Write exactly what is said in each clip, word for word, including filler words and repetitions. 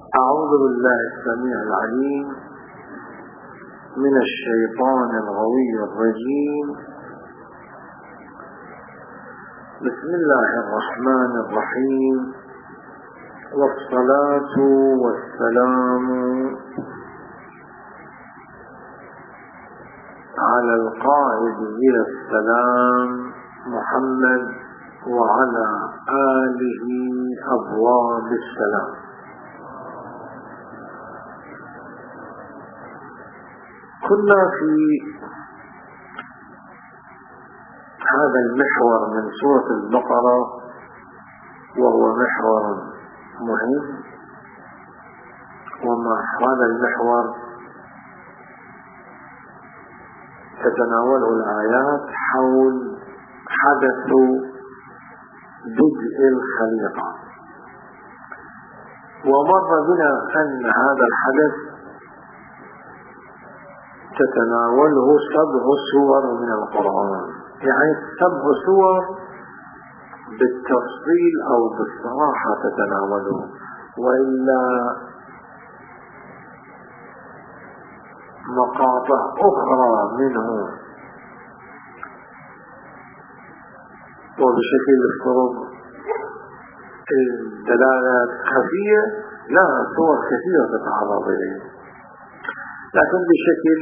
أعوذ بالله السميع العليم من الشيطان الغوي الرجيم. بسم الله الرحمن الرحيم، والصلاة والسلام على القائد إلى السلام محمد وعلى آله أبواب السلام. كنا في هذا المحور من سورة البقرة، وهو محور مهم، ومع هذا المحور تتناوله الآيات حول حدث بدء الخليقة. ومر بنا أن هذا الحدث تتناوله سبع سور من القرآن، يعني سبع سور بالتفصيل أو بالصراحة تتناوله، وإلا مقاطع أخرى منه وبشكل افترض الدلالات خفية، لا صور كثيرة تتعرض إليه، لكن بشكل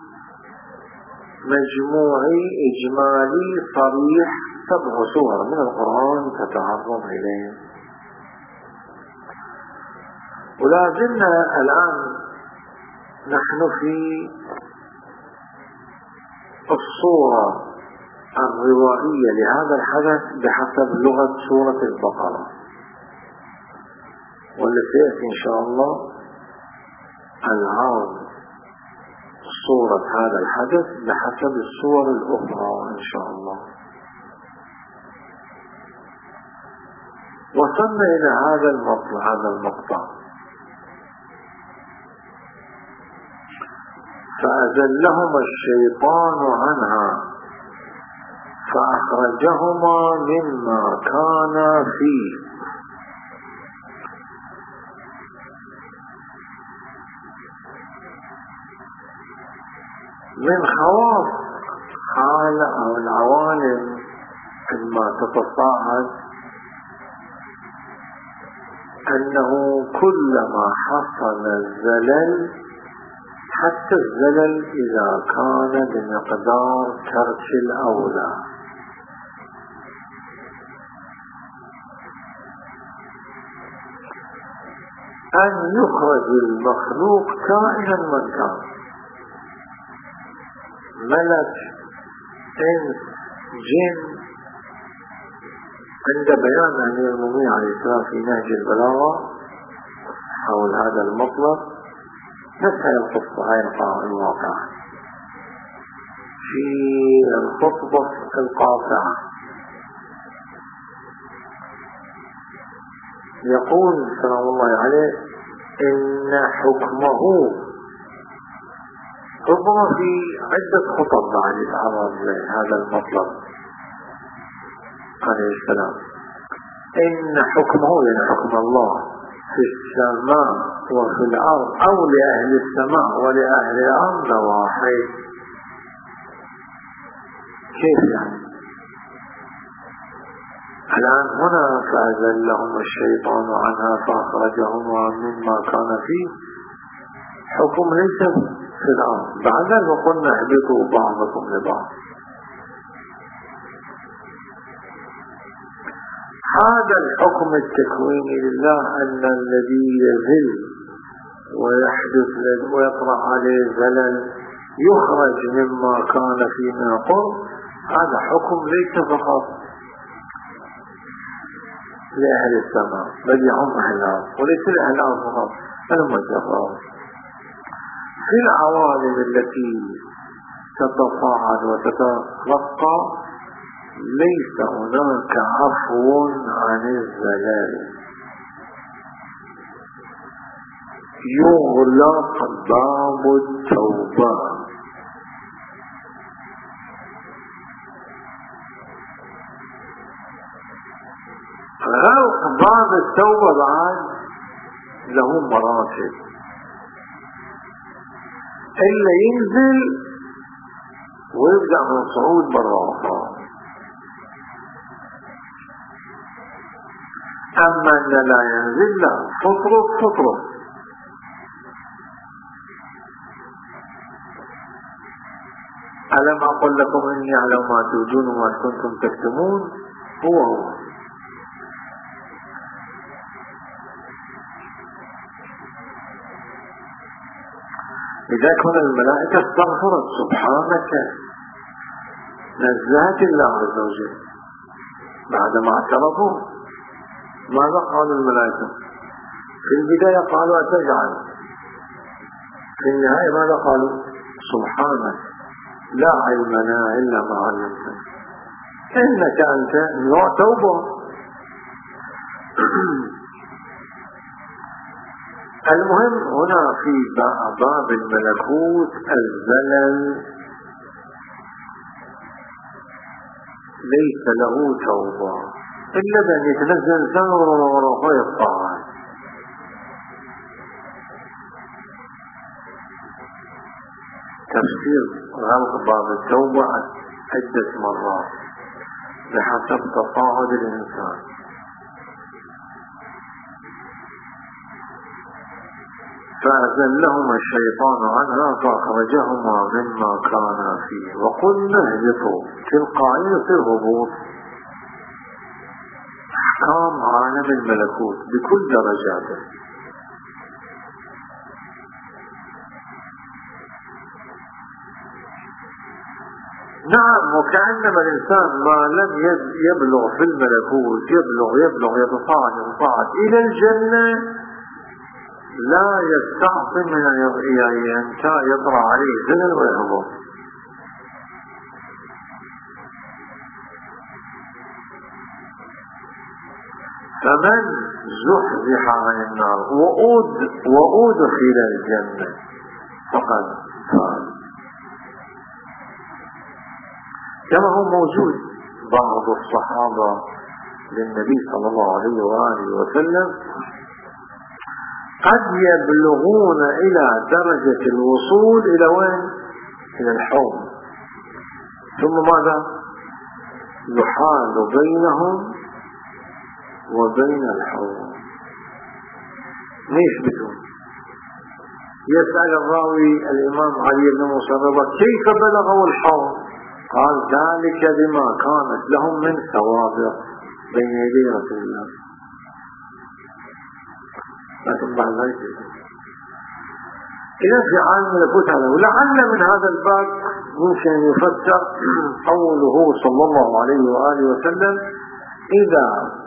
مجموعي إجمالي صريح سبع سور من القرآن تتعرض إليه. ولازلنا الآن نحن في الصورة الروائية لهذا الحدث بحسب لغة سورة البقرة، والتي سيأتي إن شاء الله العرض صورة هذا الحدث بحسب الصور الأخرى إن شاء الله. وصلنا إلى هذا المقطع هذا المقطع فأزلهما الشيطان عنها فأخرجهما مما كانا فيه. من خواص حال أو العوالم ما تتصاعد أنه كلما حصل الزلل، حتى الزلل إذا كان بمقدار ترك الأولى، أن يخرج المخلوق كائنا من كان، ملك، إنس، جن. عند بيان أمير المؤمنين عليه السلام في نهج البلاغة حول هذا المطلب نفس القصة هاي الواقع في الخطبة القاطعة، يقول سلام الله عليه إن حكمه، ربما في عدة خطب بعد يتعرض لهذا المطلب عليه السلام، إن حكمه يعني حكم الله في السماء وفي الأرض أو لأهل السماء ولأهل الأرض واحد. كيف يعني؟ الآن هنا فأزلهم الشيطان عنها فأخرجهما مما كان فيه، حكم ليس في الأرض. بعد ذلك قلنا اهبطوا بعضكم لبعض. هذا الحكم التكويني لله أن الذي يزل ويحدث ويطرأ عليه زلل يخرج مما كان فيه من قرب، هذا حكم ليس فقط لأهل السماء بل يعم أهل الأرض، وليس لأهل الأرض فقط بل مجرد. في العوالم التي تتصاعد وتترقى ليس هناك عفو عن الزلال، يغلق باب التوبة. غلق باب التوبة بعد له مراتب، إلا ينزل ويبدأ من صعود بالراحة. أما أن لا ينزل لا، فطرت فطرت. ألم أقل لكم إني أعلم ما تبدون وما كنتم تكتمون؟ هو هو. إذا كان الملائكة استغفرت سبحانك، نزهت الله عز وجل بعدما اعترفوا. ماذا قالوا الملائكة؟ في البداية قالوا أتجعل، في النهاية ماذا قالوا؟ سبحانك لا علم لنا إلا ما علمتنا إنك أنت نوع توبة. المهم هنا في باب الملكوت الزلل ليس له توبة إلا أن يتنزل زمر ويقطع. تفسير غلق باب التوبة عدة مرات بحسب تصاعد الإنسان. فأزلهما الشيطان عنها فأخرجهما مما كانا فيه وقلنا اهبطوا. تلقائية الهبوط أحكام عالم الملكوت بكل درجاته. نعم، وكأنما الإنسان ما لم يبلغ في الملكوت يبلغ يبلغ يتصاعد يتصاعد إلى الجنة لا يستعصم من أن يطرع عليه زلل ويهبط. فمن زحزح عن النار وأدخل الجنة فقد فاز. كما هو موجود بعض الصحابة للنبي صلى الله عليه وآله وسلم قد يبلغون إلى درجة الوصول إلى وين؟ إلى الحوض، ثم ماذا؟ يحال بينهم وبين الحوض. ليش بدون؟ يسأل الراوي الإمام علي بن موسى رضي كيف بلغوا الحوض؟ قال ذلك بما كانت لهم من ثوابت بين يدي رسول الله. لكن بعد ذلك إذا في عالم الملكوت هذا. ولعل من هذا الباب ممكن يفسر قوله صلى الله عليه وآله وسلم إذا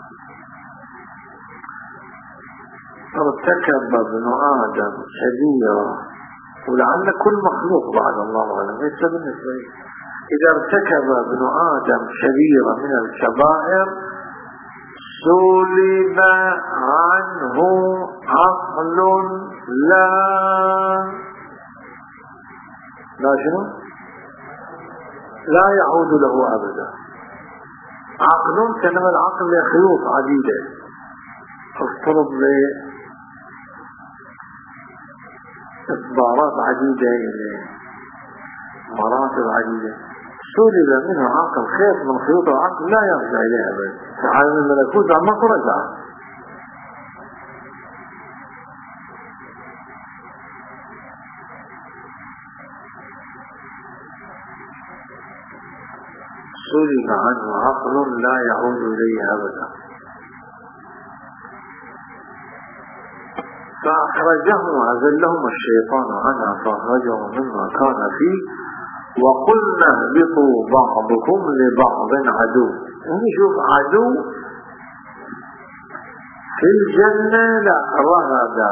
ارتكب ابن آدم كبيرة، ولعل كل مخلوق بعد الله أعلم ليس بالنسبة لي، إذا ارتكب ابن آدم كبيرة من الكبائر سلب عنه عقل لا لا شنو لا يعود له أبدا. عقل كلمة العقل خيوط عديدة تضطرب لإصدارات عديدة إلى مراتب عديدة. سلب منه عقل خيط من خيوط العقل لا يرجع إليها أبدا. في عالم الملكوت عما ترجع. سلب عنه عقل لا يعود إليه أبدا. فأخرجهم أذلهم الشيطان عنها فأخرجهم مما كان فيه وقلنا اهبطوا بعضكم لبعض عدو. يعني شوف عدو في الجنة لا رغدا،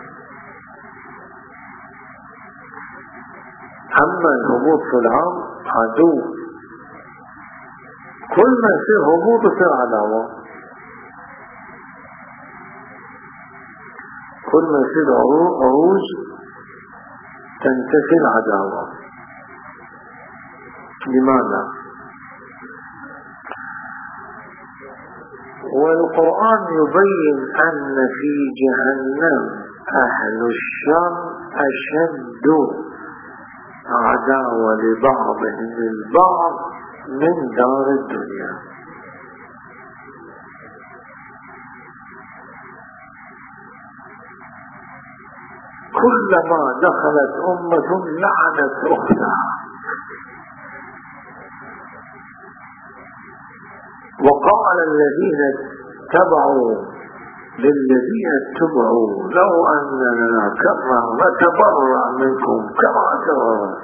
أما الهبوط في العام عدو. كل ما يصير هبوط يصير عداوة، كل ما يصير عروج تنتفي العداوة. لماذا؟ والقرآن يبين أن في جهنم أهل الشر أشد عداوة لبعضهم البعض من دار الدنيا. كلما دخلت أمة لعنت أختها، وقال الذين اتبعوا للذين اتبعوا لو أننا كرة نتبرأ منكم كما تبرأ.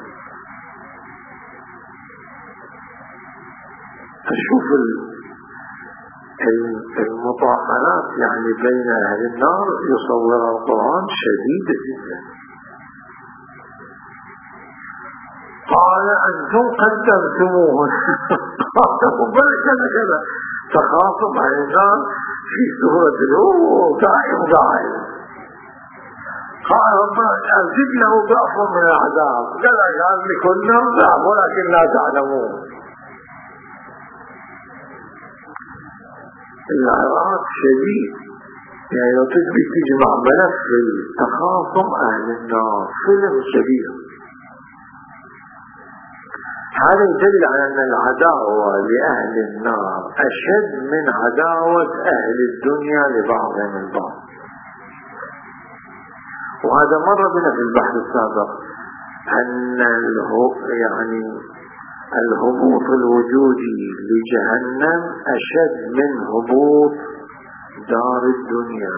تشوف المطاحنات يعني بين أهل النار يصورها القرآن شديدة جدا. قال أنتم قدمتموه بل كذا كذا تخاصم عن النار في سورة الأولى دائم دائم. قال ربنا أزد له ضعف من العذاب، قال قال لكل ضعف ولكن لا تعلمون. العراق شديد، يعني لو تبي تجمع ملف التخاصم أهل النار فيلم كبير. هذا يدل على أن العداوة لأهل النار أشد من عداوة أهل الدنيا لبعضهم البعض. وهذا مر بنا في البحث السابق أن يعني الهبوط الوجودي لجهنم أشد من هبوط دار الدنيا.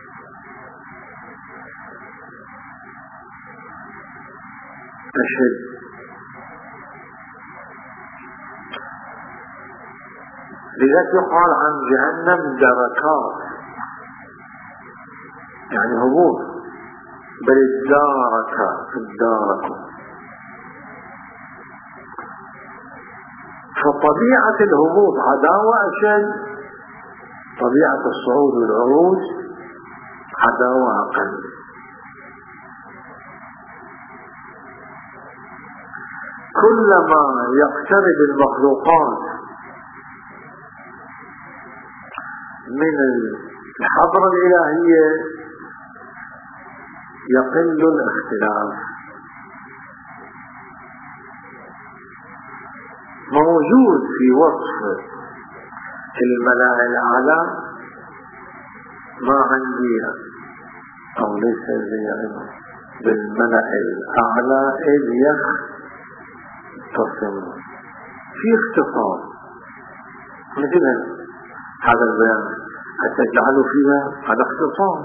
أشد. لذلك يقال عن جهنم دركات، يعني هبوط، بل الدارك الدارك. فطبيعة الهبوط عداوة أشد، طبيعة الصعود والعروج عداوة أقل. كلما يقترب المخلوقات من الحضرة الإلهية يقل الاختلاف. موجود في وصف الملأ الأعلى ما عندي أو ليس زي بالملأ الأعلى إذ يختصم في اختصام مثل هذا البيان حتى يجعلوا فيها هذا اختصام،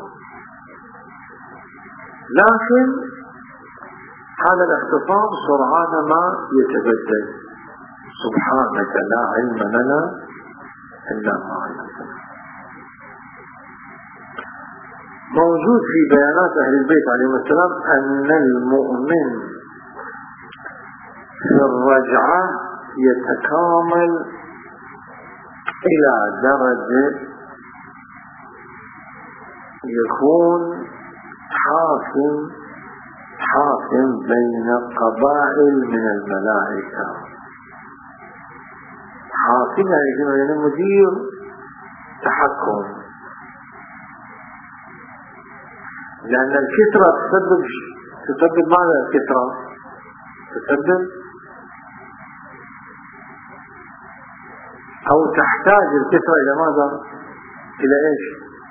لكن هذا الاختصام سرعان ما يتبدل. سبحانك لا علم لنا إلا ما علمتنا. موجود في بيانات أهل البيت عليهم السلام أن المؤمن في الرجعة يتكامل إلى درجة يكون حاكم حاكم بين قبائل من الملائكة. حاكم يعني مدير تحكم، لأن الكثرة تسبب تسبب ماذا؟ الكثرة تسبب أو تحتاج الكثرة إلى ماذا؟ إلى إيش؟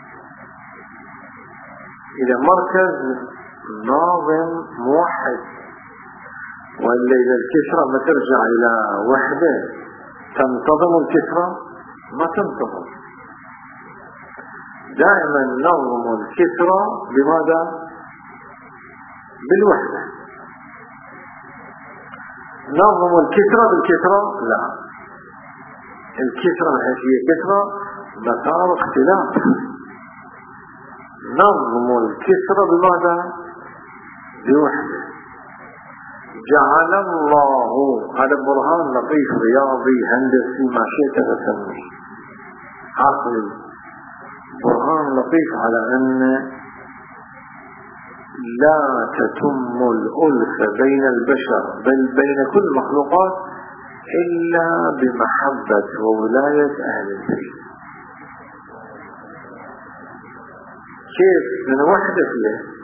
إلى مركز ناظم موحد. وإلا إذا الكثرة ما ترجع إلى وحدة تنتظم الكثرة ما تنتظم. دائما نظم الكثرة بماذا؟ بالوحدة. نظم الكثرة بالكثرة لا، الكثرة هي كثرة مسار اختلاف. نظم الكثرة بماذا؟ بوحدة. جعل الله، هذا برهان لطيف رياضي هندسي ما شئت تسميه، عقلي، برهان لطيف على أن لا تتم الألفة بين البشر بل بين كل المخلوقات إلا بمحبة وولاية أهل البيت. كيف؟ من وحدة فيه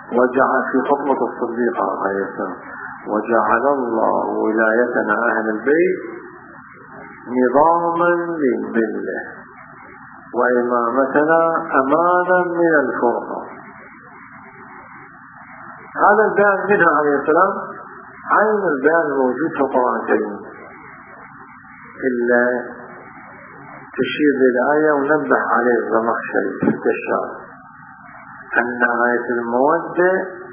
وجعل في خطبة الصديق عليه السلام: وجعل الله ولايتنا أهل البيت نظاما للملة وإمامتنا أمانا من الفرقة. هذا البيان منها عليه السلام عين البيان الموجود في القرآن الكريم، إلا تشير للآية ونبه عليه الزمخشري في الكشاف أن آية المودة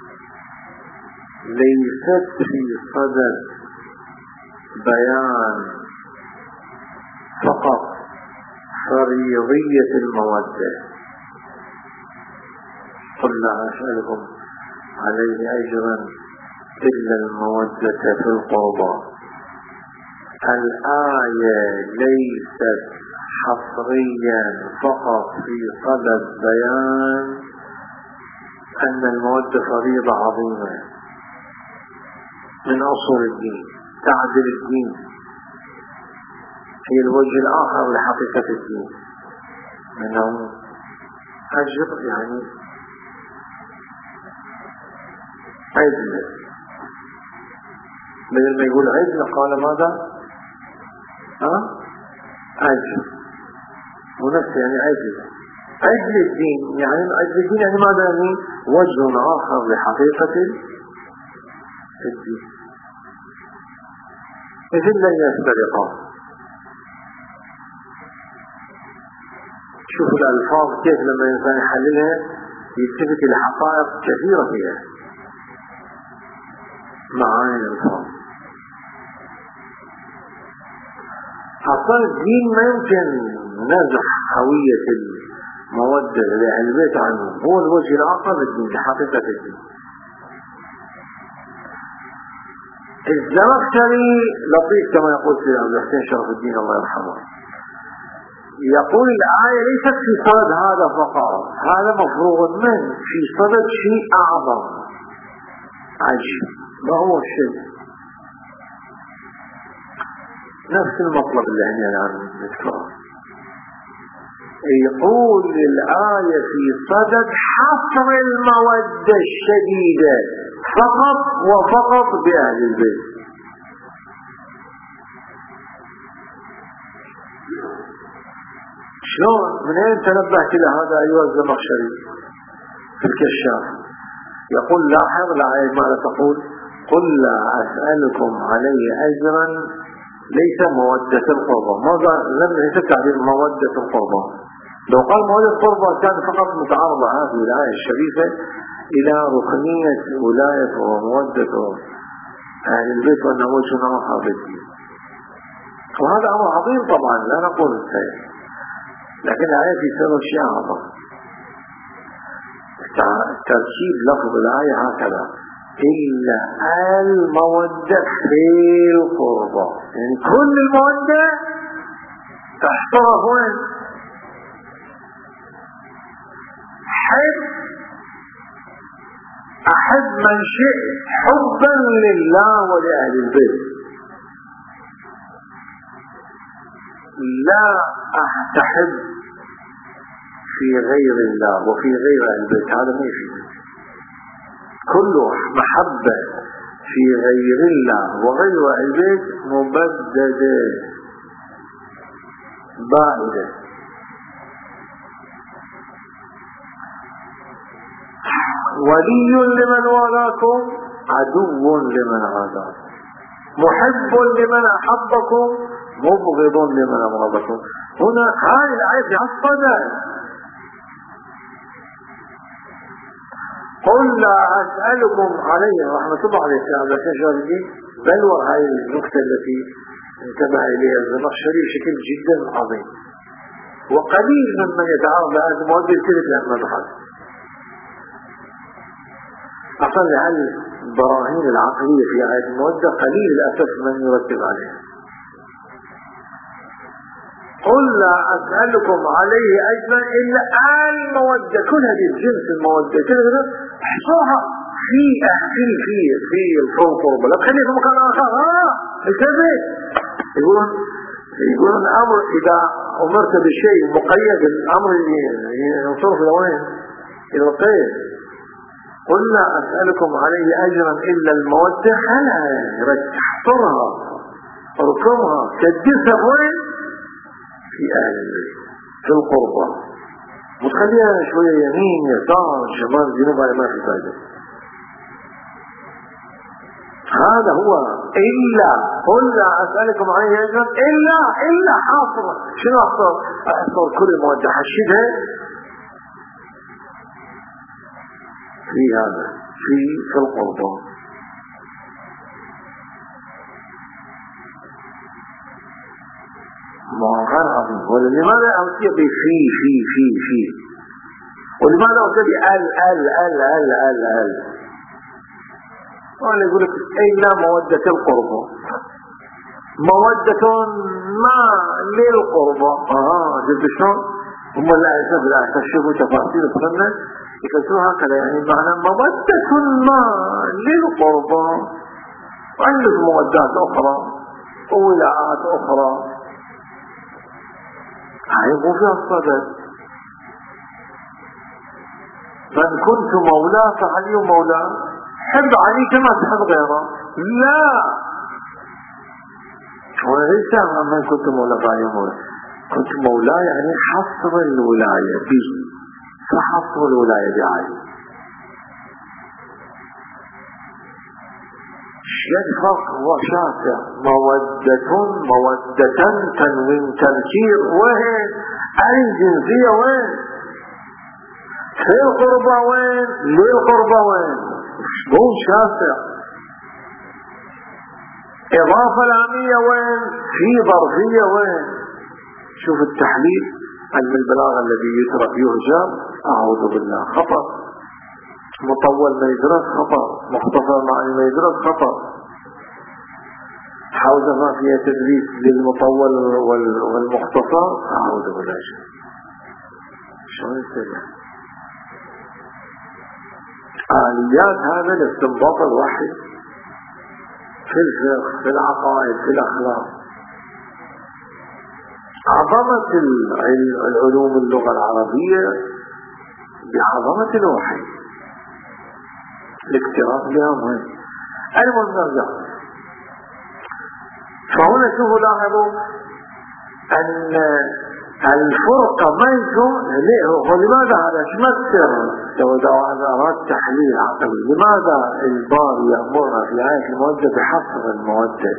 ليست في صدد بيان فقط فريضية المودة. قل لا أسألكم عليه أجرا إلا المودة في القربى. الآية ليست حصريا فقط في صدد بيان أن المودة فريضة عظيمة من أصول الدين تعدل الدين، هي الوجه الآخر لحقيقة الدين، منه أجر يعني عدل، بدل ما يقول عدل قال ماذا؟ أه؟ أجر، ونفس يعني عدل عدل الدين، يعني عدل الدين يعني ماذا؟ يعني وجه آخر لحقيقة الدين، إذن لن يفترقا. شوفوا الألفاظ كيف لما الإنسان يحللها يلتفت إلى حقائق كثيرة فيها، معاني الألفاظ. أصلا الدين ما يمكن نزح هوية المودة لأهل البيت عنه، هو الوجه الآخر للدين لحقيقة الدين. الزمخشري لطيف كما يقول سيدنا عبد الحسين شرف الدين الله يرحمه، يقول الآية ليست في صدد هذا فقط، هذا مفروغ منه، في صدد شيء أعظم. عجيب، ما هو الشيء؟ نفس المطلب اللي هنا الآن نذكره. يقول الآية في صدد حصر المودة الشديدة فقط وفقط بأهل البيت. شلون؟ من أين تنبهت إلى هذا أيها الزمخشري في الكشاف؟ يقول لاحظ الآية ماذا تقول؟ قل لا أسألكم عليه أجرا ليس مودة القربى. ماذا لم يتعرف مودة القربى؟ لو قال مودة القربى كان فقط متعارضة هذه الآية الشريفة إلى ركنية ولاية ومودة أهل البيت وأنه وجه آخر بالدين، وهذا أمر عظيم طبعا لا نقول الخير، لكن الآية في سبب شيء أعظم. تركيب لفظ الآية هكذا: إلا المودة في القربى، يعني كل المودة تحترف وين؟ حب أحب من شئت حبا لله ولأهل البيت، لا أحتحب في غير الله وفي غير أهل البيت، هذا ما يفيد. كل محبة في غير الله وغير أهل البيت مبددة بائدة. ولي لمن والاكم عدو لمن عاداكم، محب لمن أحبكم مبغض لمن أبغضكم. هنا هذه الآية في الصدى: قل لا أسألكم عليه رحمة الله عليه تعالى كشارجي. بل وهذه النقطة التي انتبه إليها الزمخشري بشكل جدا عظيم، وقليل ممن يتعرض لهذا الموضوع الكلف لأما بحث. أصلا لهذه البراهين العقلية في آية المودة قليل للأسف من يركز عليها. قل لا أسألكم عليه أجرا إلا المودة، كل هذه الجنس المودة كلها احصوها في في في في القربى، لا تخليه في مكان آخر. آه الكذب يقولون يقولون الأمر إذا أمرت بشيء مقيد، الأمر ينصرف إلى وين؟ إلى القيد. قل لا أسألكم عليه أجرا إلا المودة، خلا احصرها اركمها كدسها وين؟ في أهل البيت، في القربة، وتخليها شوية يمين يسار شمال جنوب، على ما في فائدة. هذا هو إلا. قل لا أسألكم عليه أجرا إلا إلا حاصر. شنو أحصر؟ أحصر كل المودة، حشدها في هذا في في القربة. ما غير عظيم. ولماذا أوتي بفي في في في ولماذا أوتي بأل أل أل أل أل أل وأنا يقول لك إلا مودة القربة، مودة ما للقربة. آه جبت شلون؟ هم لا يسمى لا تشوفوا تفاصيل السنة يفسروها هكذا، يعني معنى مودة ما للقربة، وعندك مودات أخرى وولاءات أخرى، هاي مو فيها الصدد. من كنت مولاه فعلي مولاه، حب علي كما تحب غيره. لا، وانا ليس من كنت مولاه فعلي مولاه، كنت مولاه يعني حصر الولاية به، فحصر الولاية بعلي. يدفق وشاسع. مودة مودة تنوين تذكير، وين الجنسية؟ وين في القربة؟ وين للقربة؟ وين مو شاسع. إضافة العامية وين؟ في ظرفية. وين؟ شوف التحليل علم البلاغة الذي يترك يهجر، أعوذ بالله، خطأ. مطول ما يدرس خطأ، مختصر معنى ما يدرس خطأ. حوزة ما فيها تدريس للمطول والمختصر، أعوذ بالله. شلون يستمع؟ آليات هذا الاستنباط الوحي في الفقه، في العقائد، في الأخلاق. عظمة العلوم اللغة العربية بعظمة الوحي، الاكتراث بها مهم. المهم نرجع. فهنا شوفوا لاحظوا أن الفرقة ما يكون ولماذا هذا ما السر؟ لو هذا أراد تحليل عقلي، لماذا البار يأمرنا في آية المودة بحصر المودة،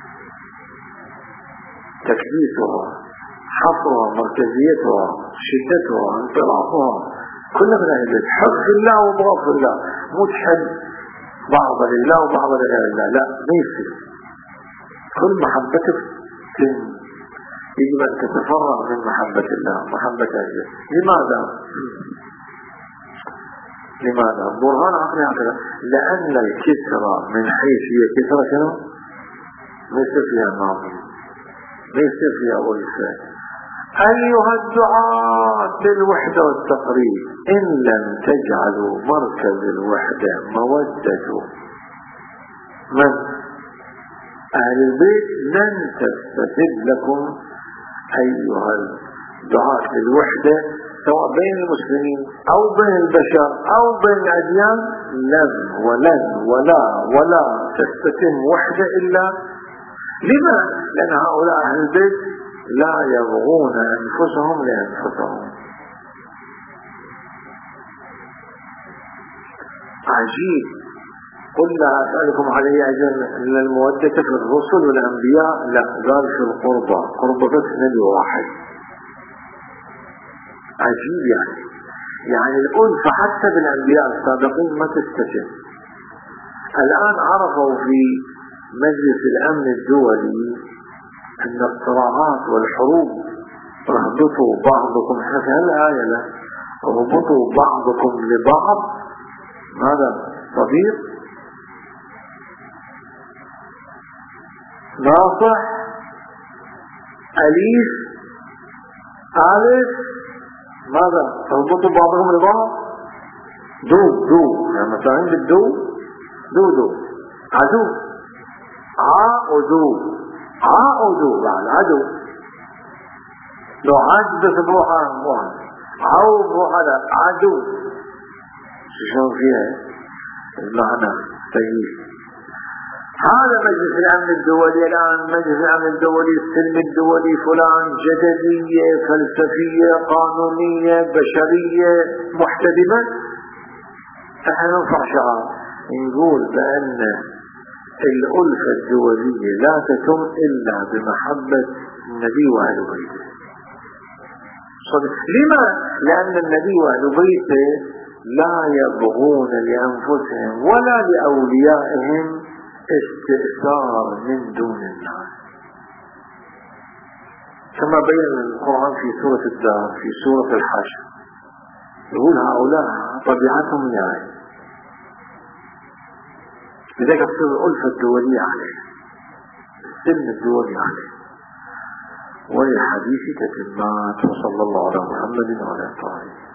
تكديسها، حصرها، مركزيتها، شدتها، انطلاقها، كل من أهل حب في الله وبغض في الله، مو تحب بعض لله وبعض لله، لا ما يصير. كل محبتك يجب أن تتفرغ من محبة الله، محبة أهله. لماذا؟ لماذا؟ برهان عقلي هكذا، لأن الكسرة من حيث هي كسرة شنو؟ ما يصير فيها ناظم، ما يصير فيها ألفة. أيها الدعاة للوحدة والتقريب، إن لم تجعلوا مركز الوحدة مودة من أهل البيت لن تستفد لكم أيها الدعاة للوحدة، سواء بين المسلمين أو بين البشر أو بين الأديان. لن ولن ولا ولا تستتم وحدة إلا لما؟ لأن هؤلاء أهل البيت لا يبغون أنفسهم لأنفسهم. عجيب. قل لا أسألكم عليه أجر إلا المودة في الرسل والأنبياء، لا، قال في القربة، قربة بس نبي واحد. عجيب. يعني يعني الألفة حتى بالأنبياء السابقين ما تستتم. الآن عرفوا في مجلس الأمن الدولي أن الصراعات والحروب رهبطوا بعضكم، حتى هالآية لا رهبطوا بعضكم لبعض. ماذا؟ صغير ناصح أليف ألف، ماذا؟ رهبطوا بعضهم لبعض. دو دو يعني مثلا عند الدو دو دو عدو، عا ودو، عا ودو يعني عدو. لو عجبت بروحها واحد عو بروحها عدو، شو فيها؟ المعنى سيء. هذا مجلس الأمن الدولي الآن، مجلس الأمن الدولي، السلم الدولي، فلان جدلية فلسفية قانونية بشرية محتدمة. نحن نرفع شعار نقول بأن الألفة الدولية لا تتم إلا بمحبة النبي وأهل بيته. لما؟ لأن النبي وأهل بيته لا يبغون لأنفسهم ولا لأوليائهم استئثار من دون الناس، كما بين القرآن في سورة الدار في سورة الحشر، يقول هؤلاء طبيعتهم نهاية. لذلك تصير الألفة الدولية عليه، السلم الدولي عليه. وللحديث تتمات، وصلى الله على محمد وعلى آله.